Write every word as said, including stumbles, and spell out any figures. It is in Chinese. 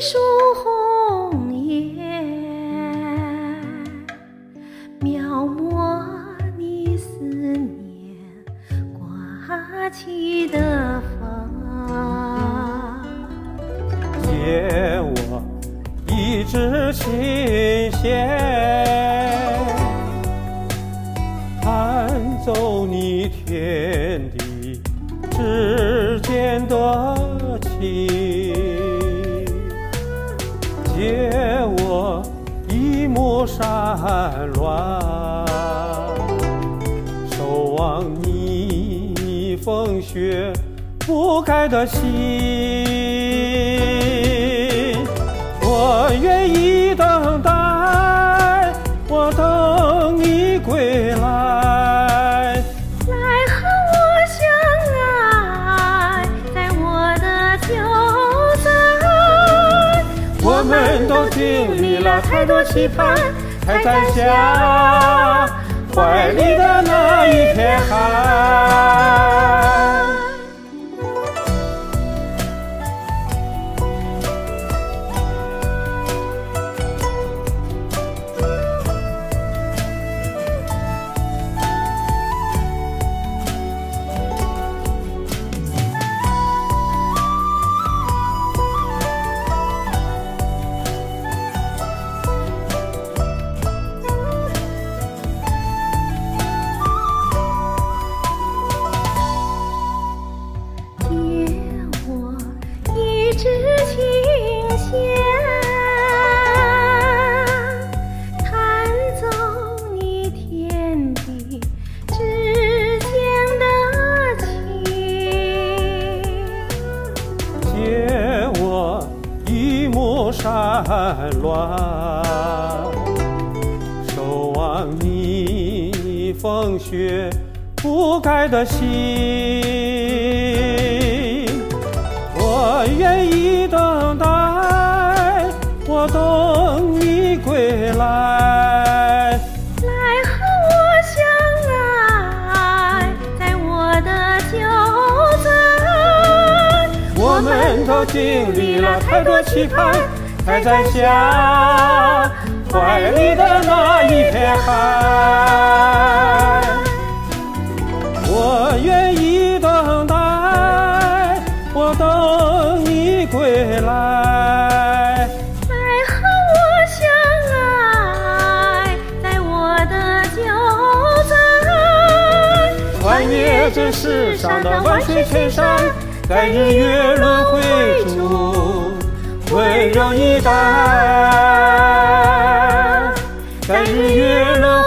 束红叶，描摹你思念刮起的风。 借我一支琴弦，弹奏你天地之间的情。借我一抹山峦，守望你风雪不改的心。我愿意等待，我等你归来， 来和我相爱，在我的酒醉。 我们都经历了太多期盼，才摘下怀里的那一片海。 一支琴弦，弹奏你天地之间的情。 借我一抹山峦，守望你风雪不改的心。我愿意等待，我等你归来， 来和我相爱，在我的酒醉。 我们都经历了太多期盼，才摘下怀里的那一片海。我愿意等待，我等你归来， 来和我相爱，在我的酒醉。 穿越这世上的万水千山，在日月轮回中温柔以待，在日月轮